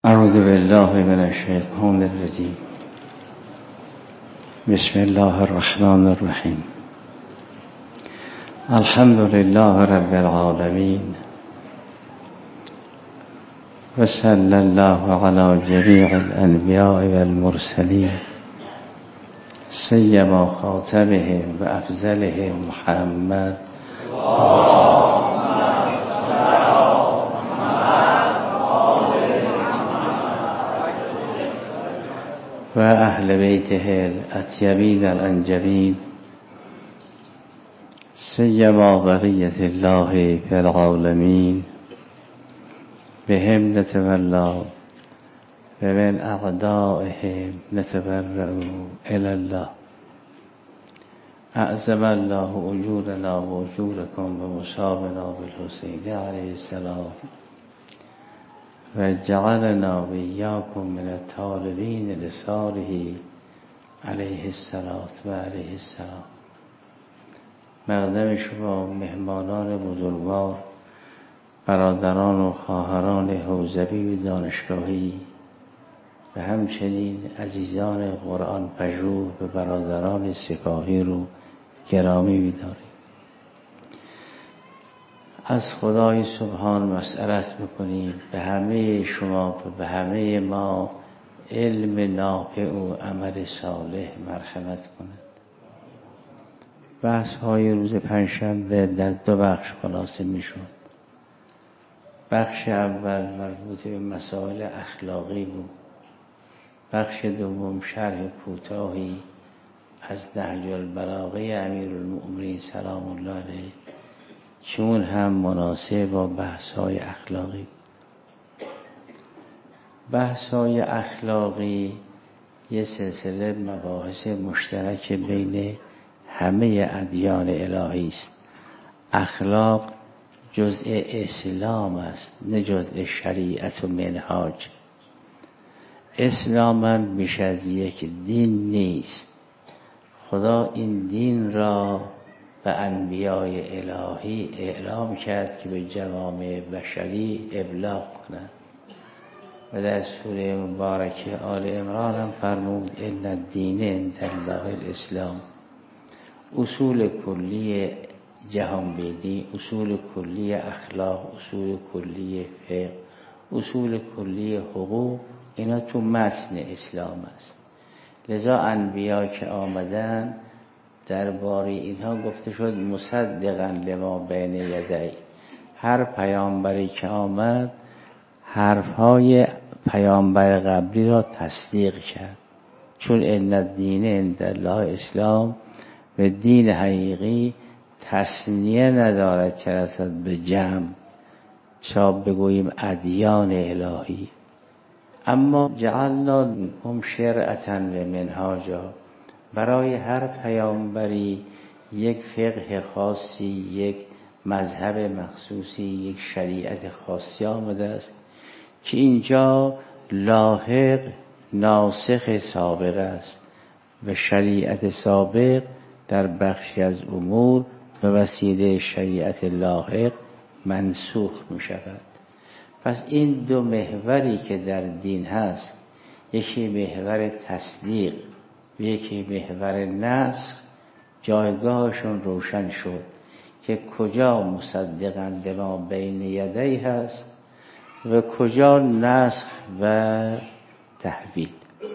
اعوذ بالله من الشیطان الرجیم. بسم الله الرحمن الرحیم. الحمد لله رب العالمین و صلی الله علی جمیع الانبیاء والمرسلین سیما خاتمهم و افضلهم محمد و اهل بیته الاطیبین الانجبین سیما بقیة الله فی العالمین بهم نتولا و من اعدائهم نتبرأ الی الله. اعظم الله اجورنا و اجورکم و مصابنا بالحسین علیه السلام و جعلنا و ایاکم من الطالبین لصالحه علیه الصلاة و علیه السلام. مقدم شما مهمانان بزرگوار، برادران و خواهران حوزوی و دانشگاهی و همچنین عزیزان قرآن پژوه و برادران سپاهی رو گرامی می‌داریم. از خدای سبحان مسئلت میکنیم به همه شما و به همه ما علم نافع و عمل صالح مرحمت کند. بحث های روز پنجشنبه در دو بخش خلاصه میشد. بخش اول مربوط به مسائل اخلاقی بود. بخش دوم شرح کوتاهی از نهج البلاغه امیرالمؤمنین سلام الله علیه چون هم مناسب با بحث‌های اخلاقی. بحث‌های اخلاقی یه سلسله مباحث مشترک بین همه ادیان الهی است. اخلاق جزء اسلام است، نه جزء شریعت و منهاج. اسلام هم بیش از یک دین نیست. خدا این دین را به انبیای الهی اعلام کرد که به جوامع بشری ابلاغ کنند و در سوره مبارکه آل عمران هم فرمود ان الدین عند الله الاسلام. اصول کلی جهانبینی، اصول کلی اخلاق، اصول کلی فقه، اصول کلی حقوق، اینا تو متن اسلام است. لذا انبیا که آمدن درباره اینها گفته شد مصدقا لما بین یدی. هر پیامبری که آمد حرفهای پیامبر قبلی را تصدیق کرد، چون ان الدین عند الله اسلام و دین حقیقی تثنیه ندارد که رسد به جمع، شاید بگوییم ادیان الهی. اما جعلنا لکم شرعة و منهاجا، برای هر پیامبری یک فقه خاصی، یک مذهب مخصوصی، یک شریعت خاصی آمده است که اینجا لاحق ناسخ سابق است و شریعت سابق در بخشی از امور به وسیله شریعت لاحق منسوخ می شود. پس این دو محوری که در دین هست، یکی محور تصدیق و یکی محور نسخ، جایگاهشون روشن شد که کجا مصدقاً لما بین یدی هست و کجا نسخ و تحویل.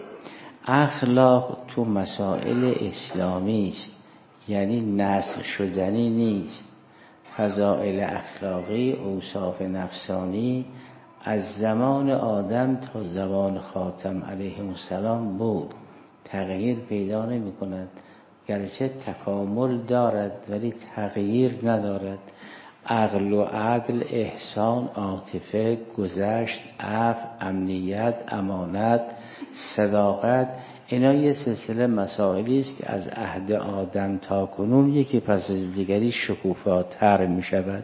اخلاق تو مسائل اسلامی است، یعنی نسخ شدنی نیست. فضائل اخلاقی، اوصاف نفسانی از زمان آدم تا زمان خاتم علیه السلام بود، تغییر پیدا نمی کند. گرچه تکامل دارد ولی تغییر ندارد. عقل و عدل، احسان، عاطفه، گذشت، عفو، امنیت، امانت، صداقت، اینا یه سلسله مسائلی است که از عهد آدم تا کنون یکی پس از دیگری شکوفاتر می شود.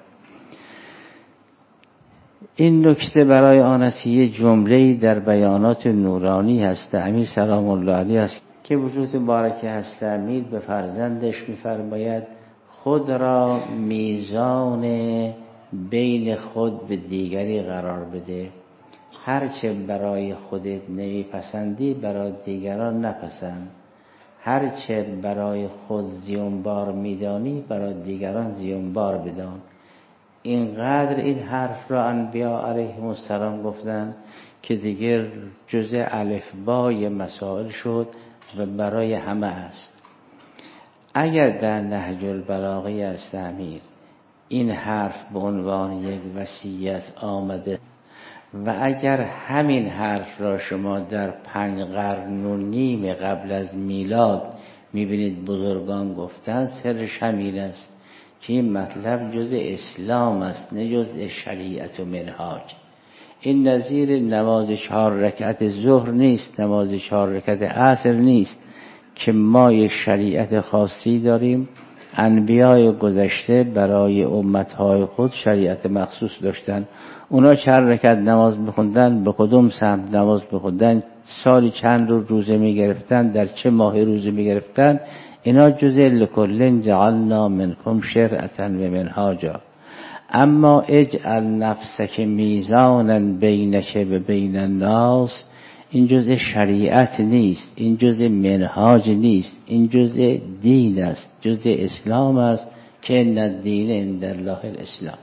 این نکته برای آن است که یه جمله‌ای در بیانات نورانی هست امیر سلام الله علیه است که وجود مبارک هست امیر به فرزندش می‌فرماید خود را میزان بین خود به دیگری قرار بده. هرچه برای خودت نمیپسندی برای دیگران نپسند، هرچه برای خود زیانبار میدانی برای دیگران زیانبار بدان. اینقدر این حرف را انبیا علیهم السلام گفتن که دیگر جزء الفبای مسائل شد و برای همه است. اگر در نهج البلاغه است امیر این حرف به عنوان یک وصیت آمده و اگر همین حرف را شما در 5 قرن و نیم قبل از میلاد میبینید بزرگان گفتن، سرش همین است که این مطلب جزء اسلام است نه جزء شریعت و منهاج. این نظیر نماز 4 رکعت ظهر نیست، نماز 4 رکعت عصر نیست که ما یک شریعت خاصی داریم. انبیای گذشته برای امتهای خود شریعت مخصوص داشتن. اونا چند رکعت نماز میخوندن، به کدوم سمت نماز میخوندن، سالی چند روزه میگرفتن، در چه ماه روزه میگرفتن، اینا جزء لکل جعلنا منکم شرعة و منهاجا. اما اجعل نفسک میزانا بینک و بین الناس، این جزء شریعت نیست، این جزء منهاج نیست، این جزء دین است، جزء اسلام است که ان الدین عند الله الاسلام.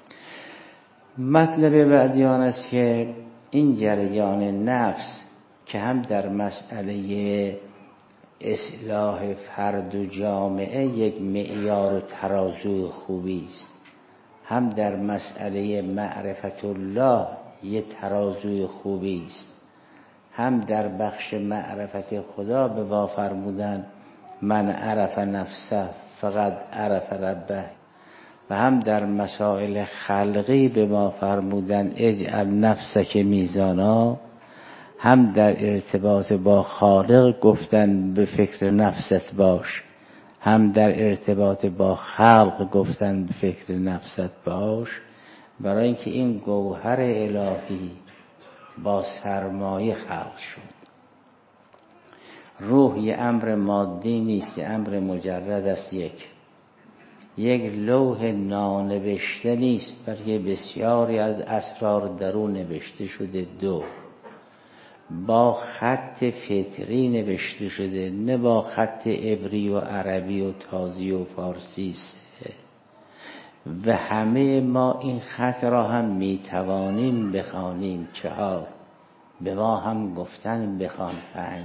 مطلب بعدی آن است که این جریان نفس که هم در مسئله اصلاح فرد و جامعه یک معیار و ترازو خوبی است، هم در مسئله معرفت الله یک ترازوی خوبی است، هم در بخش معرفت خدا به ما فرمودن من عرف نفسه فقط عرف ربه، و هم در مسائل خلقی به ما فرمودن اجعل نفسک میزانا، هم در ارتباط با خالق گفتن به فکر نفست باش، هم در ارتباط با خلق گفتن به فکر نفست باش. برای اینکه این گوهر الهی با سرمایه خلق شد. روح یه امر مادی نیست، یه امر مجرد است. یک لوح نانوشته نیست، بلکه بسیاری از اسرار درون نوشته شده. 2 با خط فطری نوشته شده، نه با خط عبری و عربی و تازی و فارسی. 3 و همه ما این خط را هم میتوانیم بخوانیم. 4 به ما هم گفتن بخوان. 5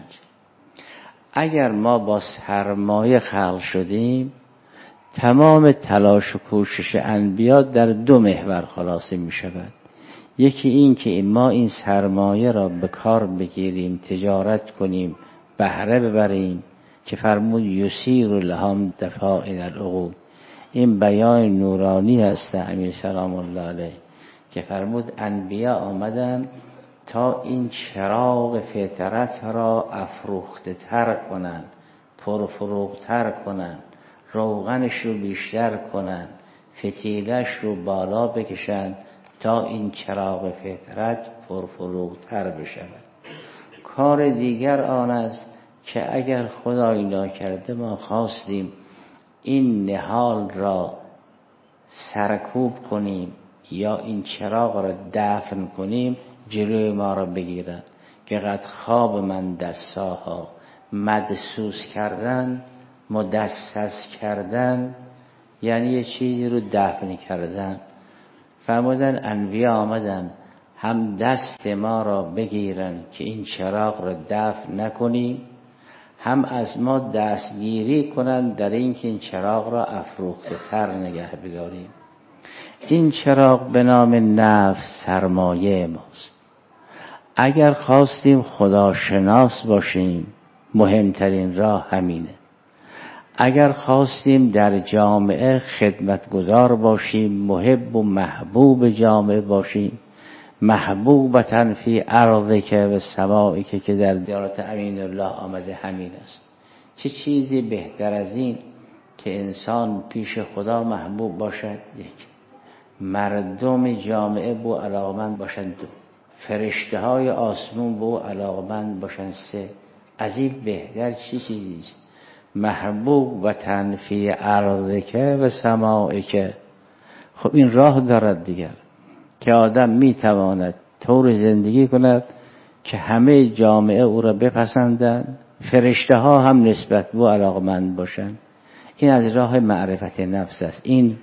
اگر ما با سرمایه خلق شدیم، تمام تلاش و کوشش انبیا در 2 محور خلاصه می شود. یکی این که ما این سرمایه را به کار بگیریم، تجارت کنیم، بهره ببریم که فرمود یسیر لهم دفائن العقول. این بیان نورانی است امیر سلام الله علیه که فرمود انبیا آمدن تا این چراغ فطرت را افروخته تر کنن، پرفروغ تر کنن، روغنش رو بیشتر کنن، فتیلش رو بالا بکشن تا این چراغ فطرت پرفروغ تر بشود. کار دیگر آن است که اگر خدای ناکرده ما خواستیم این نهال را سرکوب کنیم یا این چراغ را دفن کنیم، جلوی ما را بگیرن که قد خواب من دستاها، مدسوس کردن، مدسس کردن یعنی یه چیزی رو دفن کردن. فرمودن انبیا آمدن هم دست ما را بگیرن که این چراغ را دفن نکنیم، هم از ما دستگیری کنن در این که این چراغ را افروخته تر نگه بداریم. این چراغ به نام نفس سرمایه ماست. اگر خواستیم خداشناس باشیم مهمترین راه همینه. اگر خواستیم در جامعه خدمتگزار باشیم، محب و محبوب جامعه باشیم، محبوبتن فی ارضک و سمائک که در دیارت امین الله آمده همین است. چه چیزی بهتر از این که انسان پیش خدا محبوب باشد؟ 1 مردم جامعه بو علاقمند باشند. 2 فرشته های آسمون بو علاقمند باشند. 3 از این بهتر چه چیزی است؟ محبوب و تنفی ارضک و سمائک. خب این راه دارد دیگر که آدم میتواند طور زندگی کند که همه جامعه او را بپسندند، فرشته ها هم نسبت به او علاقمند باشند. این از راه معرفت نفس است. این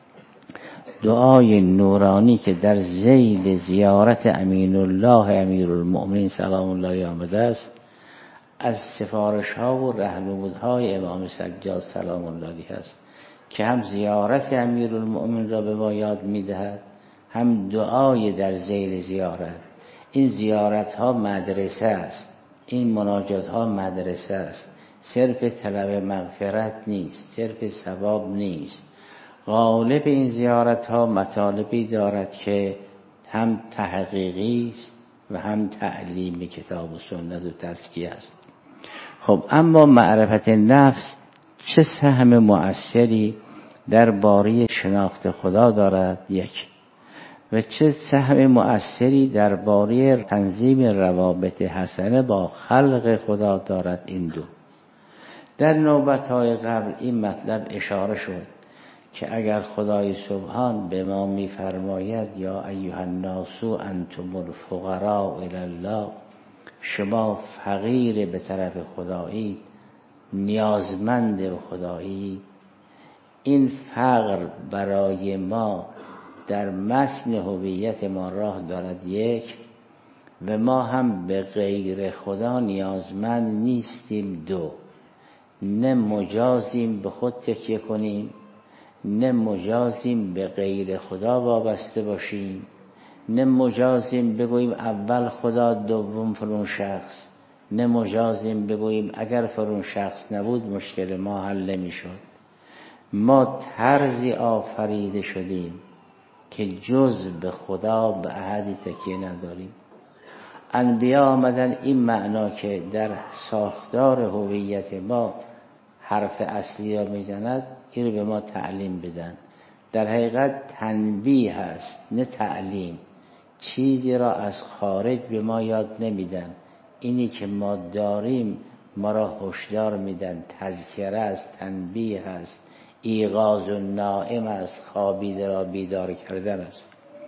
دعای نورانی که در ذیل زیارت امین الله امیرالمؤمنین سلام الله علیه آمده است، از سفارش ها و رهنمودهای امام سجاد سلام الله علیه است که هم زیارت امیرالمؤمنین را به ما یاد میدهد، هم دعای در ذیل زیارت. این زیارت ها مدرسه است، این مناجات ها مدرسه است، صرف طلب مغفرت نیست، صرف ثواب نیست. غالب این زیارت ها مطالبی دارد که هم تحقیقی است و هم تعلیم کتاب و سنت و تزکیه است. خب اما معرفت نفس چه سهم مؤثری در باره شناخت خدا دارد؟ یک. و چه سهم مؤثری در باره تنظیم روابط حسنه با خلق خدا دارد؟ این دو. در نوبت‌های قبل این مطلب اشاره شد که اگر خدای سبحان به ما می‌فرماید یا ایها الناس انتم الفقراء الی الله، شما فقیر به طرف خدایی، نیازمند به خدایی، این فقر برای ما در متن هویت ما راه دارد. یک، و ما هم به غیر خدا نیازمند نیستیم. دو، نه مجازیم به خود تکیه کنیم، نه مجازیم به غیر خدا وابسته باشیم، نه مجازیم بگوییم اول خدا دوم فرون شخص، نه مجازیم بگوییم اگر فرون شخص نبود مشکل ما حل نمی شد. ما طرزی آفریده شدیم که جز به خدا به احدی تکیه نداریم. انبیا آمدن این معنا که در ساختار هویت ما حرف اصلی را میزند، این رو به ما تعلیم بدن. در حقیقت تنبیه هست نه تعلیم. چیزی را از خارج به ما یاد نمیدن، اینی که ما داریم ما را هشدار میدن. تذکره است، تنبیه است، ایقاظ النائم است، خوابیده را بیدار کردن است.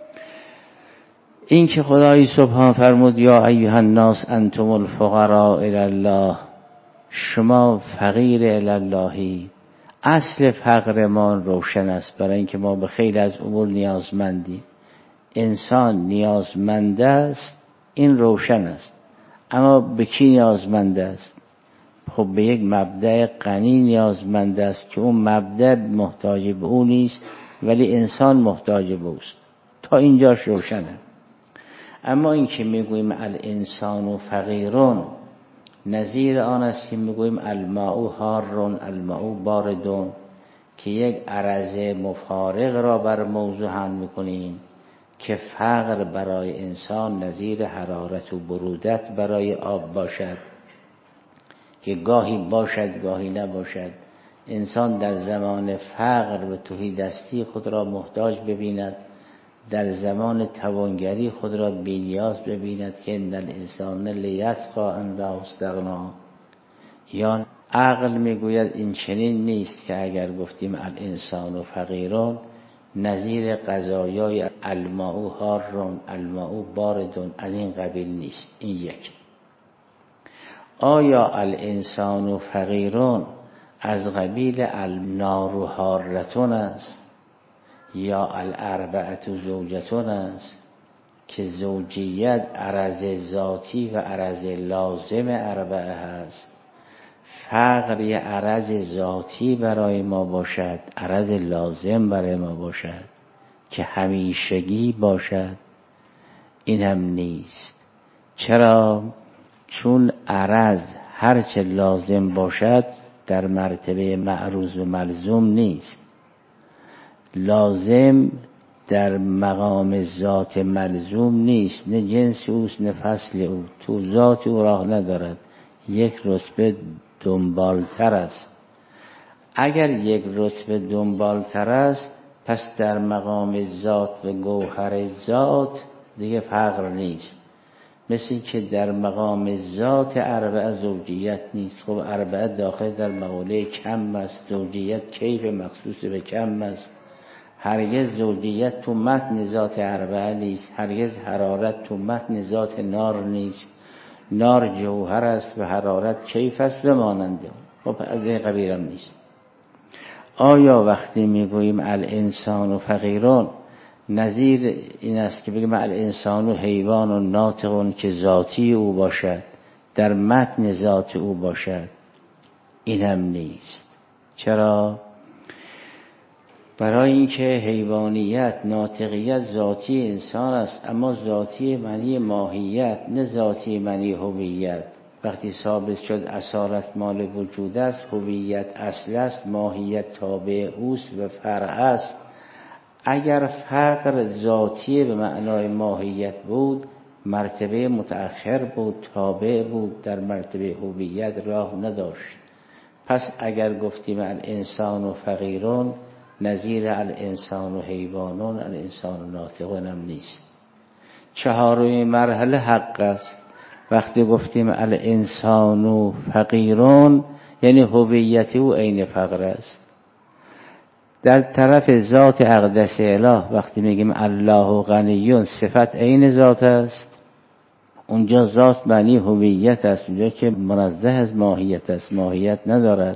این که خدای سبحان فرمود یا ایها الناس انتم الفقراء الی الله، شما فقیر الی اللهی، اصل فقر ما روشن است، برای اینکه ما به خیلی از امور نیازمندیم. انسان نیازمند است، این روشن است. اما به کی نیازمند است؟ خب به یک مبدأ غنی نیازمند است که اون مبدأ محتاج به او نیست ولی انسان محتاج به اوست. تا اینجاش روشنه. اما این که میگوییم الانسان فقیرون، نظیر آن است که میگوییم الماء حارون الماء باردون، که یک عرض مفارق را بر موضوع حمل میکنیم که فقر برای انسان نظیر حرارت و برودت برای آب باشد، که گاهی باشد گاهی نباشد. انسان در زمان فقر و تهیدستی خود را محتاج ببیند، در زمان توانگری خود را بی‌نیاز ببیند که ان الانسان لیطغی ان رآه استغنی. یا عقل میگوید این چنین نیست که اگر گفتیم الانسان فقیرون نظیر قضایای الماء حارون الماء باردون از این قبیل نیست. این یک. آیا الانسان فقیرون از قبیل النار حارتون است یا الاربعه زوجتون است که زوجیت عرض ذاتی و عرض لازم اربعه هست؟ فقر یه عرض ذاتی برای ما باشد، عرض لازم برای ما باشد که همیشگی باشد، این هم نیست. چرا؟ چون عرض هرچه لازم باشد در مرتبه معروض و ملزوم نیست. لازم در مقام ذات ملزوم نیست، نه جنس اوست نه فصل او، تو ذات او راه ندارد، یک رتبه دنبالتر است. اگر یک رتبه دنبالتر است پس در مقام ذات و گوهر ذات دیگه فقر نیست. مثل این که در مقام ذات اربعه زوجیت نیست. خب اربعه داخل در مقوله کم است، زوجیت کیف مخصوص به کم است. هرگز زوجیت تو متن ذات اربعه نیست، هرگز حرارت تو متن ذات نار نیست. نار جوهر است و حرارت کیف است و ماننده. خب از این قبیل هم نیست. آیا وقتی میگوییم الانسان و فقیرون نظیر این است که بگیم الانسان و حیوان و ناطقون که ذاتی او باشد، در متن ذات او باشد؟ این هم نیست. چرا؟ برای اینکه حیوانیت، ناطقیت ذاتی انسان است، اما ذاتی معنی ماهیت، نه ذاتی معنی هویت. وقتی ثابت شد اصالت مال وجود است، هویت اصل است، ماهیت تابع اوست و فرع است. اگر فقر ذاتی به معنای ماهیت بود، مرتبه متأخر بود، تابع بود، در مرتبه هویت راه نداشت. پس اگر گفتیم الانسان و فقیرون نظیر الانسان و حیوانون، الانسان و ناطقون هم نیست. چهارمین مرحله حق است. وقتی گفتیم الانسان و فقیرون یعنی هویت او عین فقر است. در طرف ذات اقدس اله وقتی میگیم الله غنیون، صفت عین ذات است. اونجا ذات معنی هویت است، اونجا که منزه از ماهیت است، ماهیت ندارد.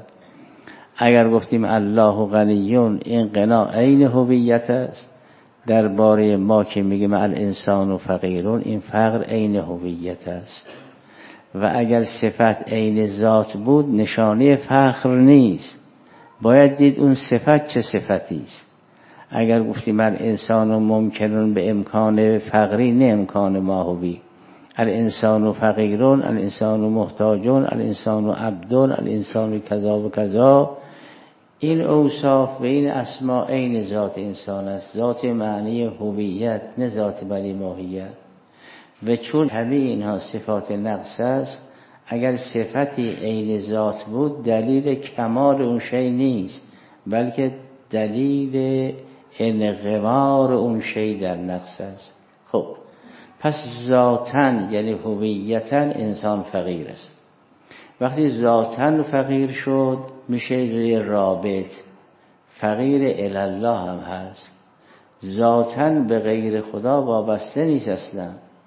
اگر گفتیم الله غنیون، این غنا عین هویت است. درباره ما که میگیم الانسان و فقیرون، این فقر عین هویت است. و اگر صفت عین ذات بود نشانه فخر نیست، باید دید اون صفت چه صفتی است. اگر گفتیم الانسان ممکنون به امکان فقری، نه امکان ماهوی. الانسان فقیرون، الانسان محتاجون، الانسان عبدون، الانسان کذا و کذا، این اوصاف و این اسما عین ذات انسان است. ذات معنی هویت، نه ذات معنی ماهیت. و چون همه اینها صفات نقص است، اگر صفتی عین ذات بود دلیل کمال اون شی نیست، بلکه دلیل انغمار اون شی در نقص است. خب پس ذاتن یعنی هویتن انسان فقیر است. وقتی ذاتن فقیر شد میشه روی رابط، فقیر الله هم هست. ذاتن به غیر خدا وابسته نیست اصلا.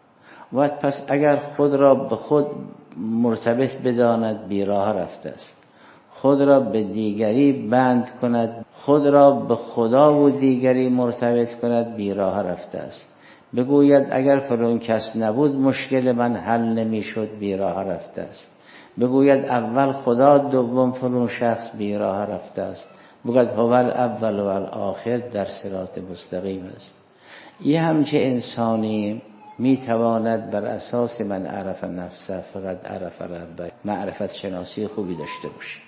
و پس اگر خود را به خود مرتبط بداند بیراه رفته است، خود را به دیگری بند کند، خود را به خدا و دیگری مرتبط کند، بیراه رفته است. بگوید اگر فلان کس نبود مشکل من حل نمیشد، بیراه رفته است. بگوید اول خدا دوم فلان شخص، بیراه رفته است. بگوید هو الاول و الاخر، در صراط مستقیم است. یه همچه انسانی میتواند بر اساس من عرف نفسه فقط عرف ربه، معرفت شناسی خوبی داشته باشه.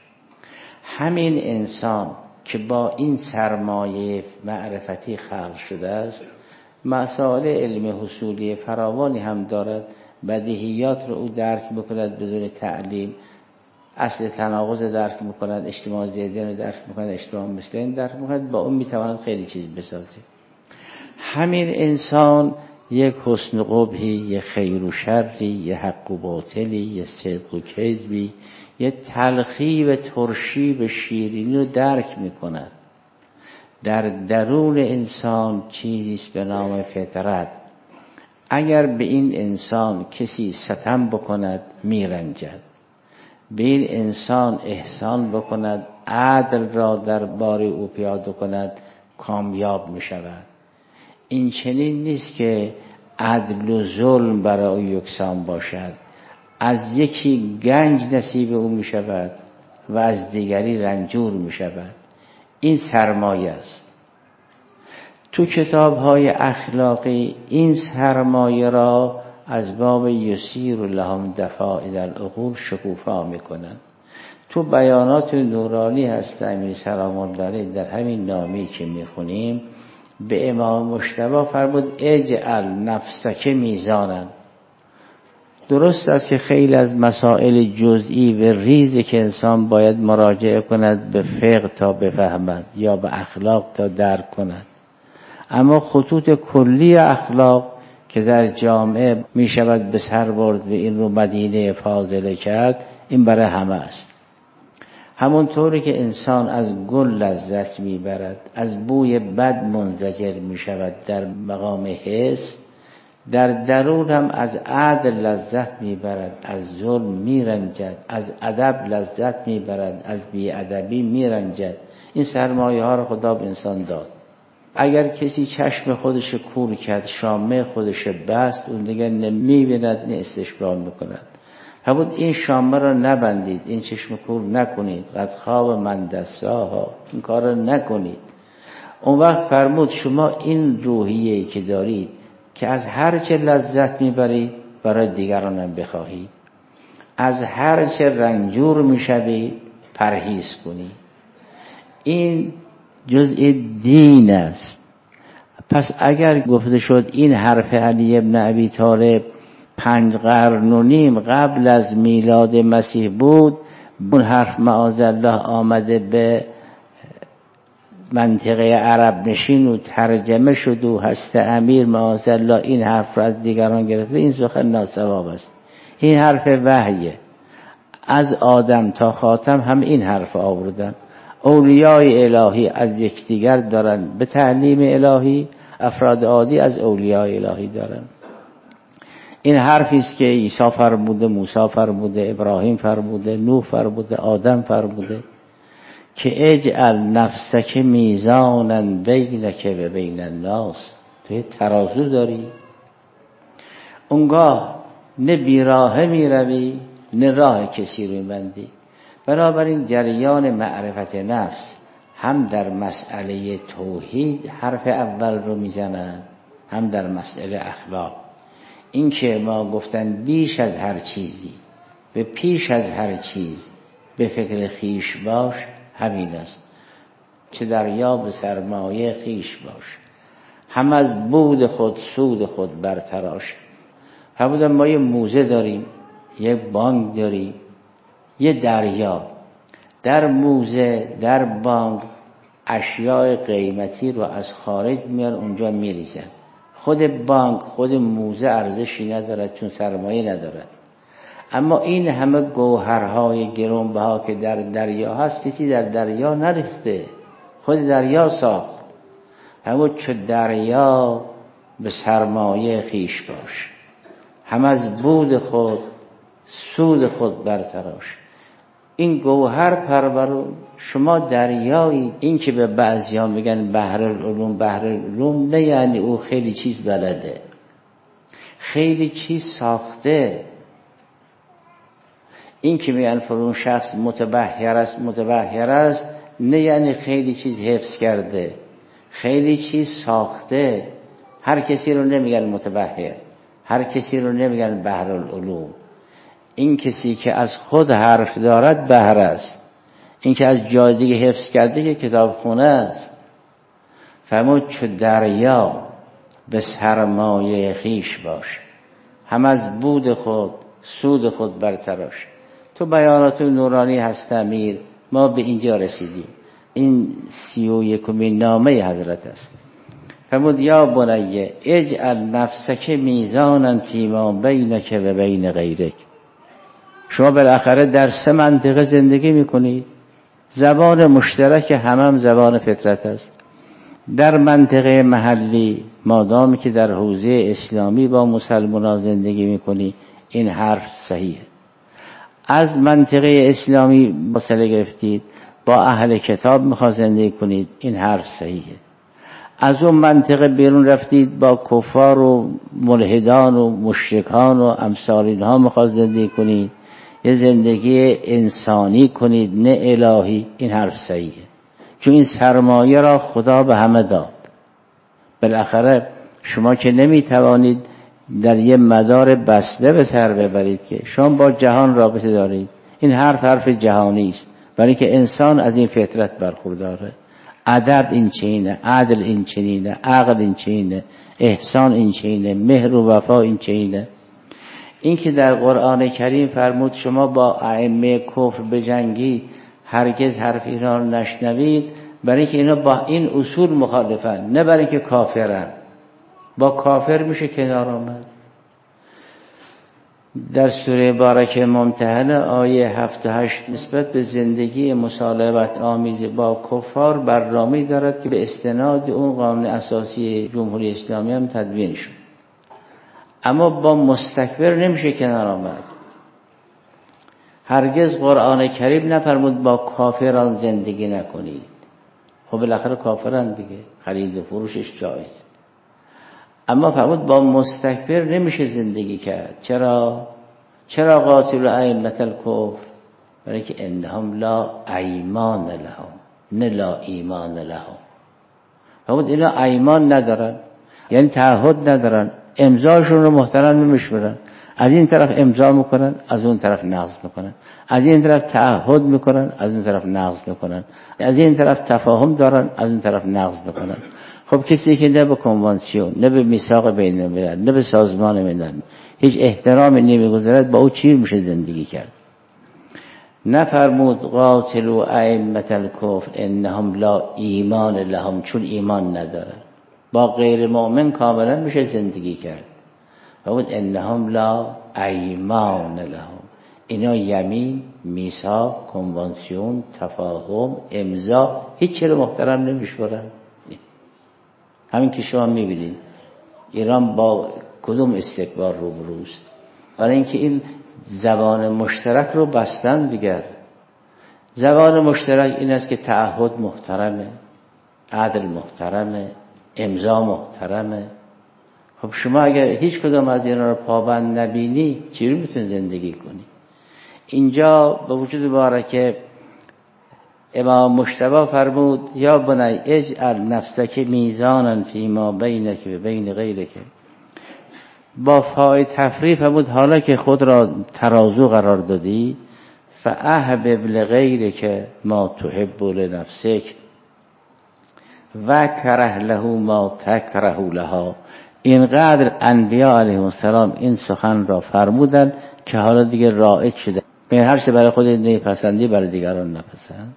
همین انسان که با این سرمایه معرفتی خلق شده است، مسائل علم حصولی فراوانی هم دارد، بدیهیات رو او درک بکند بدون تعلیم، اصل تناقض درک بکند، اجتماع زیدین رو درک بکند، اجتماع مثلین درک بکند، با اون میتواند خیلی چیز بسازه. همین انسان یک حسن قبحی، یک خیر و شری، یک حق و باطلی، یک صدق و کذبی، یک تلخی و ترشی و شیرینی رو درک میکند. در درون انسان چیزیست به نام فطرت. اگر به این انسان کسی ستم بکند میرنجد، به این انسان احسان بکند، عدل را در بار او پیاده کند، کامیاب میشود. این چنین نیست که عدل و ظلم برای او یکسان باشد. از یکی گنج نصیب او می شود و از دیگری رنجور می شود. این سرمایه است. تو کتاب‌های اخلاقی این سرمایه را از باب یسیر لهم دفاعی در العقول شکوفا می کنند. تو بیانات نورانی هست امیر سلام الله علیه در همین نامی که می خونیم به امام مجتبی فرمود اجعل نفسک میزانا. درست است که خیلی از مسائل جزئی و ریزی که انسان باید مراجعه کند به فقه تا بفهمد یا به اخلاق تا درک کند، اما خطوط کلی اخلاق که در جامعه می شود به سر برد و این رو مدینه فاضله کرد، این برای همه است. همونطوری که انسان از گل لذت میبرد، از بوی بد منزجر میشود در مقام حس، در درون هم از عدل لذت میبرد، از ظلم میرنجد، از ادب لذت میبرد، از بیادبی میرنجد. این سرمایه ها رو خدا به انسان داد. اگر کسی چشم خودش کور کرد، شامه خودش بست، اون دیگه نمیبیند، نه استشبال میکند. همون این شامه را نبندید، این چشم کور نکنید، قد خواب من دستاها، این کار را نکنید. اون وقت فرمود شما این روحیه‌ای که دارید که از هر چه لذت میبرید برای دیگران هم بخواهید، از هر چه رنجور میشوید پرهیز کنید. این جزء دین است. پس اگر گفته شد این حرف علی ابن ابی طالب 5 قرن و نیم قبل از میلاد مسیح بود، اون حرف معاذالله آمده به منطقه عرب نشین و ترجمه شد و هست امیر معاذالله این حرف را از دیگران گرفته، این سخن ناصواب است. این حرف وحیه. از آدم تا خاتم هم این حرف آوردن. اولیای الهی از یکدیگر دارن به تعلیم الهی، افراد عادی از اولیای الهی دارن. این حرفی است که عیسی فرموده، موسی فرموده، ابراهیم فرموده، نوح فرموده، آدم فرموده که اجعل نفسک میزانا بینک و بین الناس. تو ترازو داری، اونگاه نه بیراهه میروی نه راه کسی رو میبندی. بنابراین جریان معرفت نفس هم در مسئله توحید حرف اول رو میزنن، هم در مسئله اخلاق. این که ما گفتن بیش از هر چیزی به پیش از هر چیز به فکر خیش باش، همین است. چه دریا به سرمایه خیش باش، هم از بود خود سود خود برتراش. همون ما یه موزه داریم، یه بانک داریم، یه دریا. در موزه، در بانک اشیاء قیمتی رو از خارج میان اونجا میریزن. خود بانک، خود موزه ارزشی ندارد چون سرمایه ندارد. اما این همه گوهرهای گرانبها که در دریا هست کسی در دریا نریخته، خود دریا ساخت. همون چو دریا به سرمایه خیش باش، هم از بود خود سود خود برتراش. این گوهر پرورون، شما دریایی. این که به بعضی‌ها میگن بحر العلوم، بحر العلوم نه یعنی او خیلی چیز بلده، خیلی چیز ساخته. این که میگن فرون شخص متبحر است، متبحر است، نه یعنی خیلی چیز حفظ کرده، خیلی چیز ساخته. هر کسی رو نمیگن متبحر، هر کسی رو نمیگن بحر العلوم. این کسی که از خود حرف دارد بحر است، این که از جای دیگه حفظ کرده که کتابخونه است. فرمود چو دریا به سرمایه خیش باش، هم از بود خود سود خود برتراش. تو بیانات نورانی هست امیر، ما به اینجا رسیدیم. این 31مین نامه حضرت است. فرمود یا بنیه اجعل نفسک میزانا فیما بینک و بین غیرک. شما بالاخره در 3 منطقه زندگی میکنید. زبان مشترک هم زبان فطرت است. در منطقه محلی مادامی که در حوزه اسلامی با مسلمانان زندگی میکنی، این حرف صحیحه. از منطقه اسلامی فاصله گرفتید، با اهل کتاب میخواد زندگی کنید، این حرف صحیحه. از اون منطقه بیرون رفتید، با کفار و ملحدان و مشرکان و امثال اینها میخواد زندگی کنید، یه زندگی انسانی کنید نه الهی، این حرف صحیحه. چون این سرمایه را خدا به همه داد. بالاخره شما که نمیتوانید در یه مدار بسته به سر ببرید که شما با جهان رابطه دارید. این حرف جهانی است، برای که انسان از این فطرت برخورداره. ادب این چینه، عدل این چینه، عقل این چینه، احسان این چینه، مهر و وفا این چینه. این که در قرآن کریم فرمود شما با ائمه کفر بجنگید، هرگز حرف اینا رو نشنوید، برای که اینا با این اصول مخالفن، نه برای که کافرن. با کافر میشه کنار آمد. در سوره بارکه ممتحنه آیه 7 و 8 نسبت به زندگی مصالحت آمیز با کفار برنامه‌ای دارد که به استناد اون قانون اساسی جمهوری اسلامی هم تدوین شد. اما با مستکبر نمیشه کنار آمد. هرگز قرآن کریم نفرمود با کافران زندگی نکنید. خب بالاخره کافران دیگه، خرید و فروشش جایز. اما فرمود با مستکبر نمیشه زندگی کرد. چرا قاتل ائمة الکفر؟ برای که انهم لا ایمان لهم، نه لا ایمان لهم. فرمود اینا ایمان ندارن، یعنی تعهد ندارن، امضاشون رو محترم نمیشمرن. از این طرف امضا میکنن، از اون طرف نقض میکنن. از این طرف تعهد میکنن، از اون طرف نقض میکنن. از این طرف تفاهم دارن، از اون طرف نقض میکنن. خب کسی که نه به کنوانسیون، نه به میثاق بین الملل، نه به سازمان ملل هیچ احترامی نمیگذارد، با او چی میشه زندگی کرد؟ نفرمود قاتلوا ائمة الکفر انهم لا ایمان لهم، چون ایمان ندارن. با غیر مؤمن کاملا میشه زندگی کرد. فرمود انهم لا ایمان لهم، اینا یمین، میثاق، کنوانسیون، تفاهم، امضا هیچ چیز محترم نمیشورن. همین که شما میبینید ایران با کدوم استکبار روبروست؟ برای اینکه این زبان مشترک رو بستن دیگر. زبان مشترک این است که تعهد محترمه، عدل محترمه، امضا محترمه. خب شما اگر هیچ کدوم از اینا رو پابند نبینی چی رو میتونی زندگی کنی؟ اینجا به وجود بارکه امام مجتبی فرمود یا بنی اجعل نفسک میزانا فیما بینک و بین غیرک. با فای تفریح فرمود حالا که خود را ترازو قرار دادی فاحبب لغیرک ما تحب لنفسک و کره له ما تکره لها. اینقدر انبیاء علیهم السلام این سخن را فرمودن که حالا دیگه رایج شده. به هر چه برای خودت نپسندی برای دیگران نپسند.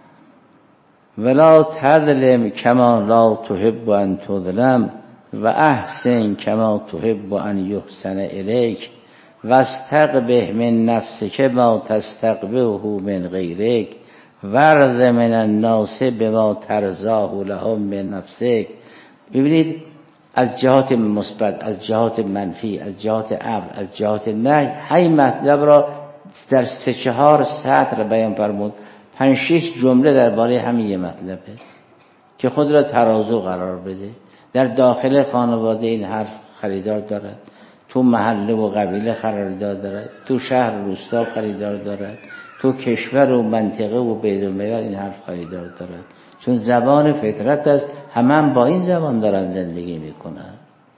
ولا تظلم کما لا تحب ان تظلم و احسن کما تحب ان یحسن الیک واستقبح من نفسک ما تستقبحه من غیرک ورض من الناس بما ترضاه لهم من نفسک. ببینید از جهات مثبت، از جهات منفی، از جهات امر، از جهات نهی، همین مطلب را در 3-4 سطر بیان فرمود. 5-6 جمله درباره همین یه مطلبه که خود را ترازو قرار بده. در داخل خانواده این حرف خریدار دارد، تو محله و قبیله خریدار دارد، تو شهر و روستا خریدار دارد، تو کشور و منطقه و بین الملل این حرف خریدار دارد. چون زبان فطرت است، هم با این زبان دارن زندگی میکنن.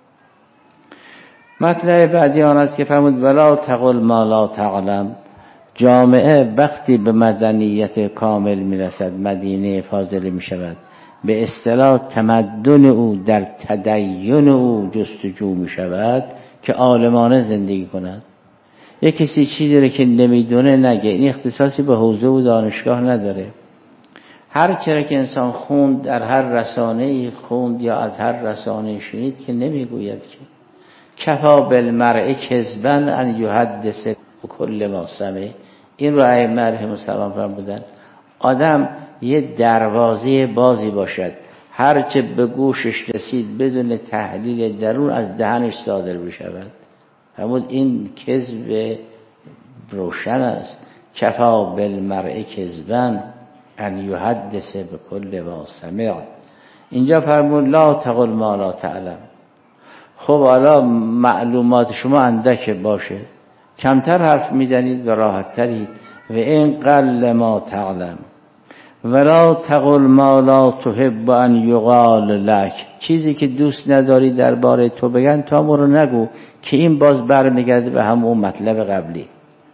مطلب بعدی آن است که فرمود ولا تقل ما لا تعلم. جامعه وقتی به مدنیت کامل میرسد، مدینه فاضله میشود، به اصطلاح تمدن او در تدین او جستجو میشود که عالمانه زندگی کند. یک کسی چیزی رو که نمیدونه نگه، این اختصاصی به حوزه و دانشگاه نداره. هر چرا که انسان خوند، در هر رسانه‌ای خوند یا از هر رسانه‌ای شنید که نمیگوید که کفا بالمرء کذبا ان یحدث بكل ما سمع. این رو ائمه علیهم السلام فرمودن آدم یه دروازه بازی باشد، هر چه به گوشش رسید بدون تحلیل درون از دهنش صادر بشود. فرمود این کذب روشن است. کفا بالمرء کذبا ان یحدث بكل ما سمع. اینجا فرمود لا تقل ما لا تعلم. خب حالا معلومات شما اندک باشه، کمتر حرف میزنید و راحت ترید. و این قل ما تعلم ولا تقل ما لا تحب ان یقال لک. چیزی که دوست نداری درباره تو بگن تا رو نگو، که این باز برمیگرده به همون مطلب قبلی.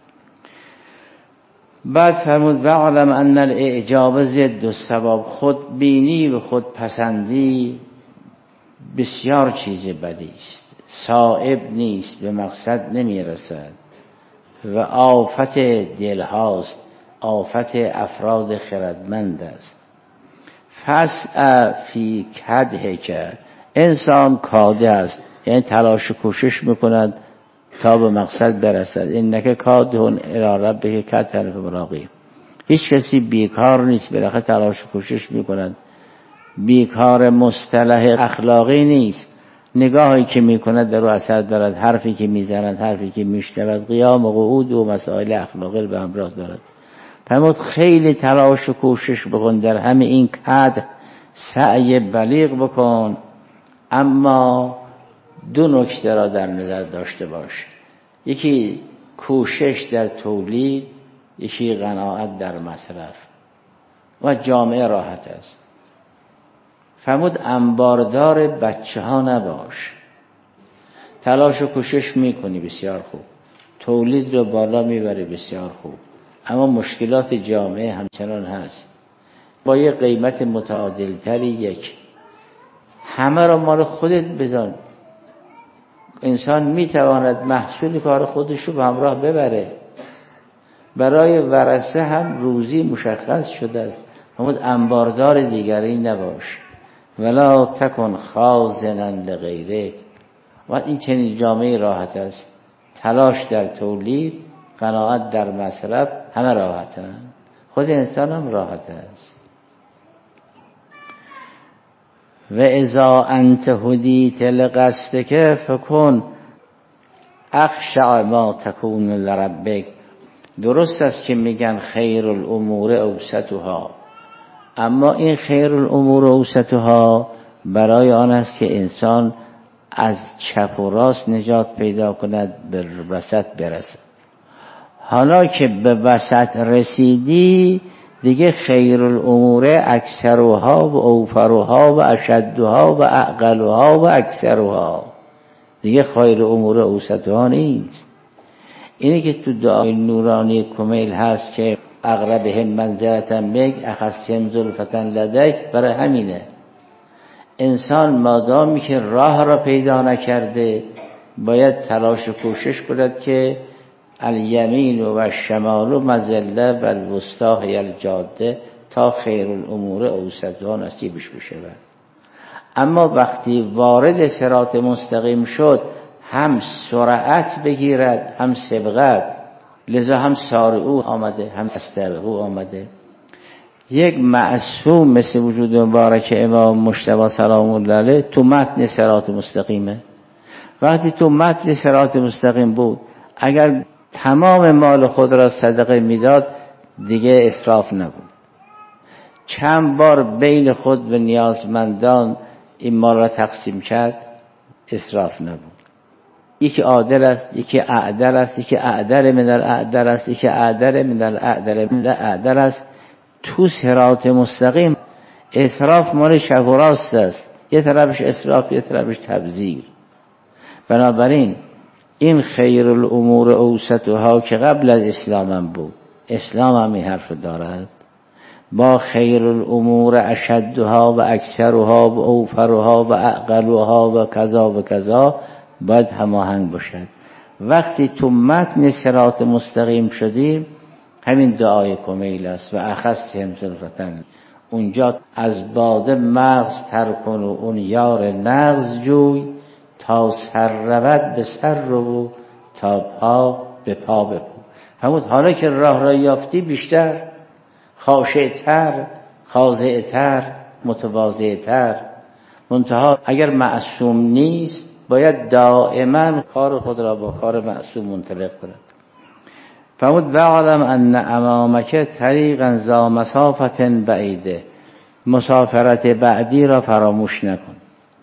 بعد فرمود واعلم ان الاعجاب ضد الصواب. خود بینی و خود پسندی بسیار چیز بدی است، صائب نیست، به مقصد نمیرسد و آفت دل هاست، آفت افراد خردمند است. فسع فی کده که انسان کاده است، یعنی تلاش و کوشش میکند تا به مقصد برسد. انک کادح الی ربک کدحا فملاقیه. هیچ کسی بیکار نیست، بالاخره تلاش و کوشش میکند. بیکار مصطلح اخلاقی نیست، نگاهی که میکند در او اثر دارد، حرفی که میزند، حرفی که میشنود، قیام و قعود و مسائل اخلاقی به همراه دارد. فرمود خیلی تلاش و کوشش بکن، در همه این کد سعی بلیغ بکن، اما دو نکته را در نظر داشته باش. یکی کوشش در تولید، یکی قناعت در مصرف و جامعه راحت است. فرمود انباردار بچه ها نباش. تلاش و کوشش میکنی بسیار خوب، تولید رو بالا میبری بسیار خوب، اما مشکلات جامعه همچنان هست. با یه قیمت متعادل تری یک، همه را مال خودت بدان. انسان میتواند محصول کار خودش رو به همراه ببره. برای ورثه هم روزی مشخص شده است. فرمود انباردار دیگری نباش. ولا تکن خازنا لغیرک. و این چنین جامعه راحت است. تلاش در تولید، قناعت در مصرف، همه راحتن، خود انسان هم راحت است. و اذا انت هدیت لقصدک فکن اخشع ما تکون لربک. درست است که میگن خیر الامور اوسطها، اما این خیر الامور اوسطها برای آن است که انسان از چپ و راست نجات پیدا کند، به وسط برسد. حالا که به وسط رسیدی دیگه خیر الامور اکثرها و اوفرها و اشدها و اعقلها و اکثرها، دیگه خیر امور اوسطها نیست. اینی که تو دعای نورانی کمیل هست که اقربهم منزلة بک اخذتهم زلفة لدیک، برای همینه. انسان مادامی که راه را پیدا نکرده باید تلاش و کوشش کند که الیمین و الشمال و مزله و الوسطی هی الجاده، تا خیر الامور اوسطها نصیبش بشود. اما وقتی وارد صراط مستقیم شد، هم سرعت بگیرد هم سبقت، لذا هم سارعو آمده هم استبقو آمده. یک معصوم مثل وجود مبارک امام مجتبی سلام الله علیه تو متن صراط مستقیمه. وقتی تو متن صراط مستقیم بود، اگر تمام مال خود را صدقه میداد دیگه اسراف نبود. چند بار بین خود و نیازمندان این مال را تقسیم کرد، اسراف نبود. یکی عادل است، یکی اعدل است، یکی اعدل من الاعدل است، یکی اعدل من الاعدل من الاعدل است. تو صراط مستقیم اسراف مال شب و راست است، یه طرفش اسراف یه طرفش تبذیر. بنابراین این خیر الامور اوسطها که قبل از اسلام هم بود، اسلام هم این حرف دارد، با خیر الامور اشدها و اکثرها و اوفرها و اعقلها و کذا و کذا باید هماهنگ باشد. وقتی تو متن صراط مستقیم شدیم، همین دعای کمیل است و اخذتهم زلفة، اونجا از باده مغز تر کن و اون یار نغز جوی، تا سر رود به سر رو تا پا به پا بپو. همون حالا که راه را یافتی بیشتر خاشع‌تر، خاضع‌تر، متواضع‌تر. منتها اگر معصوم نیست باید دائما کار خود را با کار معصوم منطبق کند. فرمود وعلم ان امامک طریقا ذا مسافة بعیده. مسافرت بعدی را فراموش نکن.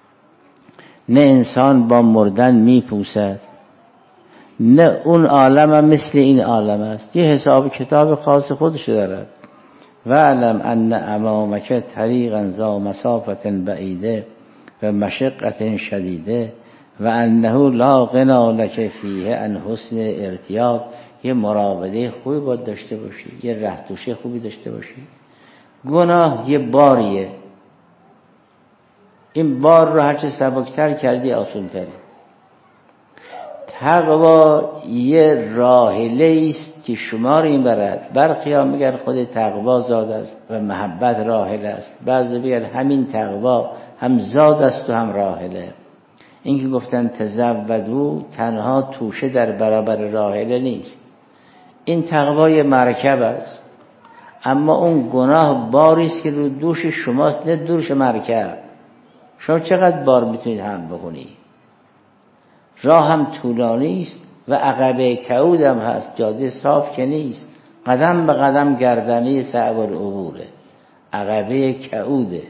نه انسان با مردن میپوسد، نه اون عالم هم مثل این عالم است، یه حساب کتاب خاص خودش دارد. وعلم ان امامک طریقا ذا مسافة بعیده و مشقة شدیده و انه لا غنا لک فیه عن حسن ارتیاد. یه مراوده خوبی باید داشته باشی، یه رهتوشه خوبی داشته باشی. گناه یه باریه، این بار رو هرچه سبکتر کردی آسان‌تره. تقوا یه راحله است که شما رو این برد. برخی ها میگن خود تقوا زاد است و محبت راحله است، بعضی میگن همین تقوا هم زاد است و هم راحله. این که گفتن تزودو تنها توشه در برابر راحله نیست، این تقوای مرکب است، اما اون گناه باری است که رو دوش شماست، نه دوش مرکب. شما چقدر بار میتونید هم بکنی؟ راه هم طولانی است و عقبه کعود هم هست، جاده صاف که نیست، قدم به قدم گردنی صعب العبوره، عقبه کعوده.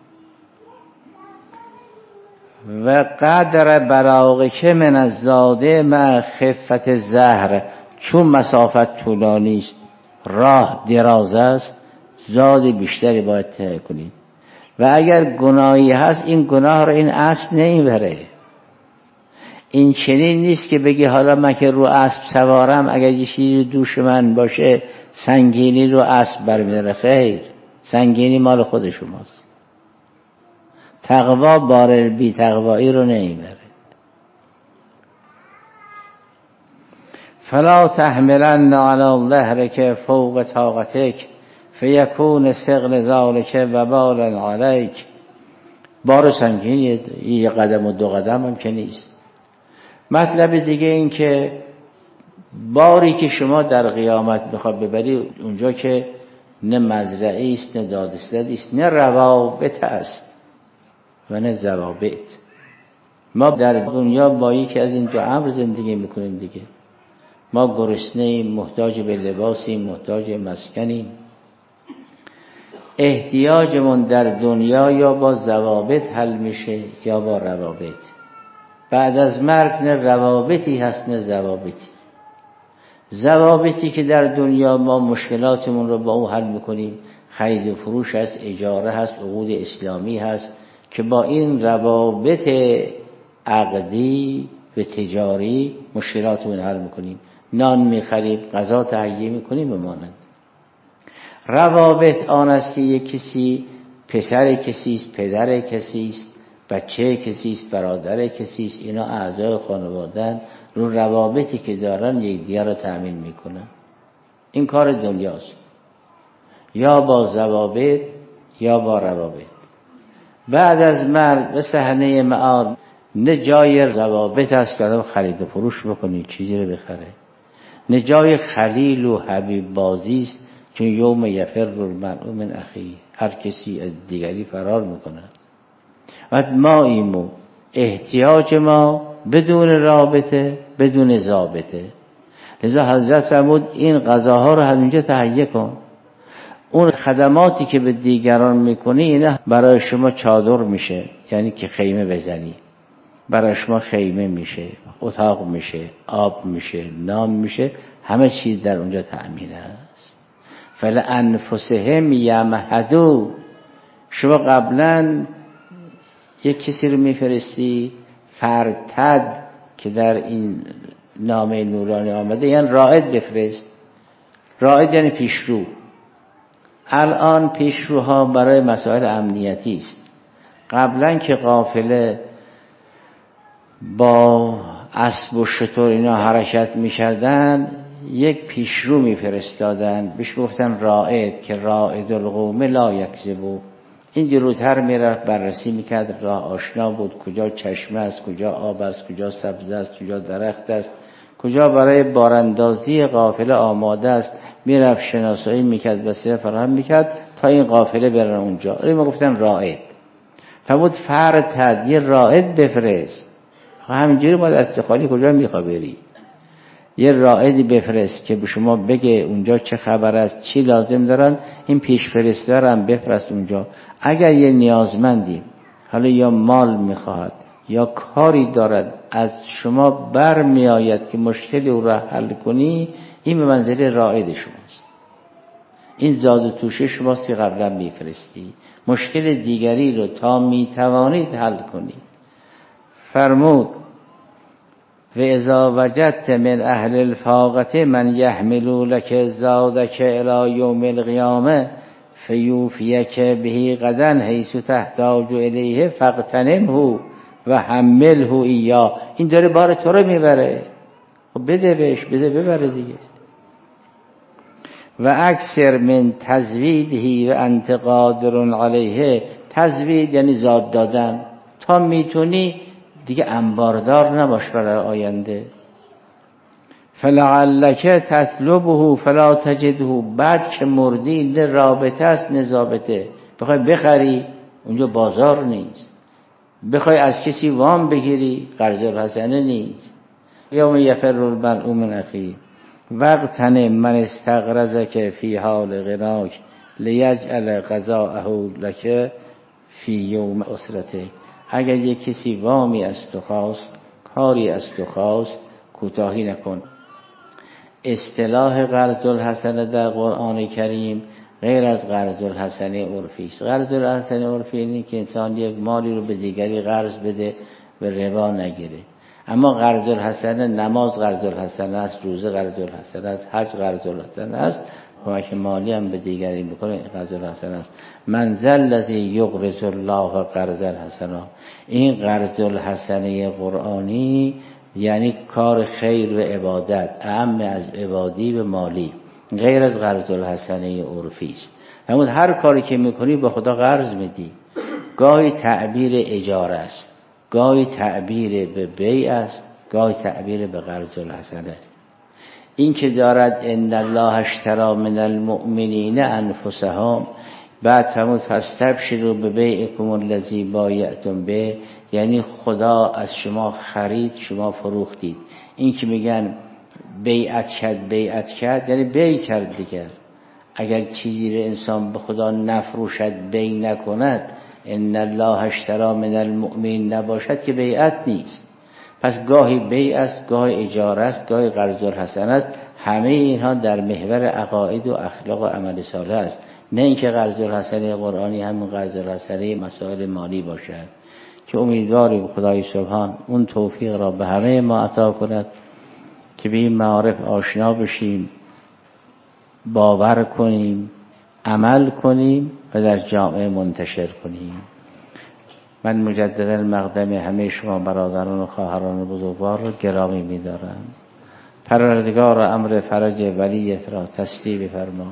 و قدر براغک من الزاده مع خفت زهر، چون مسافت طولانی است، راه دراز است، زاد بیشتری باید طی کنید. و اگر گناهی هست این گناه را این اسب نمیبره. این چنین نیست که بگی حالا من که رو اسب سوارم اگر یه چیزی دوش من باشه سنگینی رو اسب برمیداره. خیر، سنگینی مال خود شماست. تقوا بار بی تقوایی رو نمیبره. فلا تحملن علی ظهرک فوق طاقتک فیکون ثقل ذلک وبالا علیک. بار سنگین یه قدم و دو قدم هم که نیست. مطلب دیگه این که باری که شما در قیامت بخواد ببری اونجا که نه مزرعی است، نه دادستدی است، نه روابط است و نه ضوابط. ما در دنیا با یکی از این دو امر زندگی میکنیم دیگه. ما گرسنه‌ایم، محتاج به لباسیم، محتاج مسکنیم. احتیاجمون در دنیا یا با ضوابط حل میشه یا با روابط. بعد از مرگ نه روابطی هست نه ضوابطی. ضوابطی که در دنیا ما مشکلاتمون رو با او حل میکنیم، خرید و فروش هست، اجاره هست، عقود اسلامی هست که با این روابط عقدی و تجاری مشکلاتمون حل میکنیم. نان میخریم، غذا تهیه میکنیم بمانند. روابط آن است که یک کسی پسر کسی است، پدر کسی است، بچه کسی است، برادر کسی است، اینا اعضای خانواده‌اند، رو روابطی که دارن یکدیگر رو تأمین میکنن. این کار دنیاست، یا با ضوابط یا با روابط. بعد از مرگ به صحنه معاد نه جای ضوابط است که آدم خرید و فروش بکنه، چیزی رو بخره، نه جای خلیل و حبیب بازی است، چون یوم یفر المرء من اخیه، هر کسی از دیگری فرار میکنه. و ما ایمو احتیاج ما بدون رابطه، بدون ضابطه. لذا حضرت فرمود این غذاها رو از اینجا تهیه کن. اون خدماتی که به دیگران میکنی اینا برای شما چادر میشه، یعنی که خیمه بزنی، برای شما خیمه میشه، اتاق میشه، آب میشه، نان میشه، همه چیز در اونجا تأمین است. فلانفسهم یمهدوا. شما قبلا یک کسی رو میفرستی فرتد که در این نامه نورانی آمده، یعنی رائد بفرست. رائد یعنی پیشرو. الان پیشروها برای مسائل امنیتی است. قبلا که قافله با اسب و شتر اینا حرکت می‌کردن یک پیشرو می‌فرستادن، بهش گفتن رائد، که رائد القوم لا یکذبوا. این جلوتر میرفت بررسی میکرد، راه آشنا بود، کجا چشمه است، کجا آب است، کجا سبزه است، کجا درخت است، کجا برای باراندازی قافله آماده است، میرفت شناسایی میکرد، وسیله فراهم میکرد تا این قافله بره اونجا. ما گفتن رائد. فرمود فرتد، یه رائد بفرست. همینجوری ما دست خالی کجا میخوای بری؟ یه رائدی بفرست که به شما بگه اونجا چه خبر است، چی لازم دارن، این پیش فرستارم بفرست اونجا. اگر یه نیازمندی حالا یا مال میخواهد یا کاری دارد از شما بر میآید که مشکلی او را حل کنی، این به منزله رائد شماست. این زاد و توشه شماست که قبلا میفرستی. مشکل دیگری رو تا میتوانید حل کنید. فرمود و اذا وجدت من اهل الفاقه من يحملوا لك زادك الى يوم القيامه فيوفيك به غدا حيث تحتاج الیه فاغتنمه و حمله اياه. این داره بار تو رو میبره، خب بده بهش، بده ببره دیگه. و اکثر من تزویده و انت قادر علیه. تزوید یعنی زاد دادن، تا میتونی دیگه انباردار نباش برای آینده. فلعلک تطلبه فلا تجده، بعد که مردی نه رابطه است نه ضابطه. بخوای بخری اونجا بازار نیست، بخوای از کسی وام بگیری قرض الحسنه نیست. یوم یفر المرء من اخیه واغتنم من استغرضک فی حال غناک لیجعل قضاءه لک فی یوم اسرته. اگر یک کسی وامی از تو خواست، کاری از تو خواست، کوتاهی نکن. اصطلاح قرض الحسنه در قرآن کریم غیر از قرض الحسنه عرفی است. قرض الحسنه عرفی اینه که انسان یک مالی رو به دیگری قرض بده و ربا نگیره. اما قرض الحسنه، نماز قرض الحسنه است، روزه قرض الحسنه است، حج قرض الحسنه است، کمک مالی هم به دیگری بکنه قرض الحسنه است. من ذا الذی یقرض الله قرض الحسنا. این قرض الحسنه قرآنی یعنی کار خیر و عبادت، اعم از عبادی و مالی، غیر از قرض الحسنه عرفی است. اما هر کاری که میکنی به خدا قرض میدی. گاهی تعبیر اجاره است، گاهی تعبیر به بیع است، گاهی تعبیر به قرض الحسنه. این که دارد ان الله اشتری من المؤمنین انفسهم، بعد فرمود فاستبشروا ببیعکم الذی بایعتم به، یعنی خدا از شما خرید، شما فروختید. این که میگن بیعت کرد یعنی بیع کرد دیگر. اگر چیزی رو انسان به خدا نفروشد، بیع نکند، ان الله اشتری من المؤمنین نباشد که بیعت نیست. پس گاهی بیع است، گاهی اجاره است، گاهی قرض الحسنه است. همه اینها در محور عقاید و اخلاق و عمل صالح است، نه اینکه قرض الحسنه قرآنی همون قرض الحسنه مسائل مالی باشد. که امیدواریم خدای سبحان اون توفیق را به همه ما عطا کند که به این معارف آشنا بشیم، باور کنیم، عمل کنیم و در جامعه منتشر کنیم. من مجددا مقدم همه شما برادران و خواهران بزرگوار را گرامی می‌دارم. پروردگار امر فرج ولیت را تسلیم بفرما.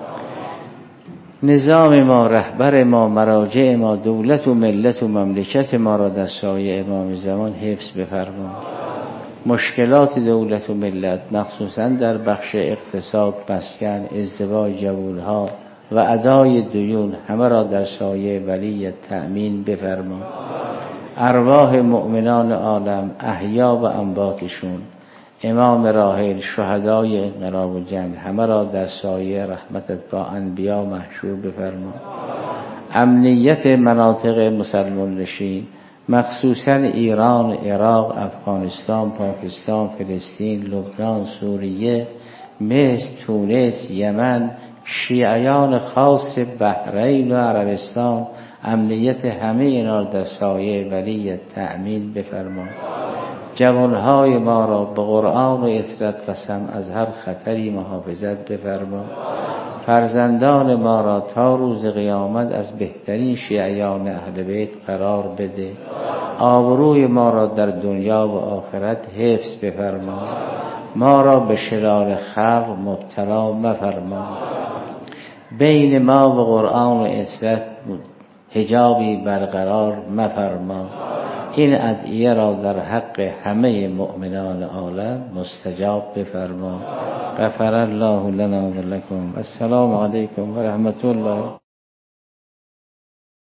نظام ما، رهبر ما، مراجع ما، دولت و ملت و مملکت ما را در سایه امام زمان حفظ بفرما. مشکلات دولت و ملت مخصوصا در بخش اقتصاد، مسکن، ازدواج جوانها و ادای دیون همه را در سایه ولی تأمین بفرما. ارواح مؤمنان عالم احیا و امواتشون، امام راحل، شهدای انقلاب و جنگ همه را در سایه رحمتت با انبیا محشور بفرما. امنیت مناطق مسلمان نشین مخصوصا ایران، عراق، افغانستان، پاکستان، فلسطین، لبنان، سوریه، مصر، تونس، یمن، شیعیان خاص بحرین و عربستان، امنیت همه اینا در سایه ولی تأمین بفرما. جوانهای ما را به قرآن و عترت قسم از هر خطری محافظت بفرما. فرزندان ما را تا روز قیامت از بهترین شیعیان اهل بیت قرار بده. آبروی ما را در دنیا و آخرت حفظ بفرما. ما را به شرار خلق مبتلا مفرما. بین ما و قرآن و عترت حجابی برقرار مفرما. این ادعیه را در حق همه مؤمنان عالم مستجاب بفرما. غفر الله لنا و لکم. السلام علیکم و رحمت الله.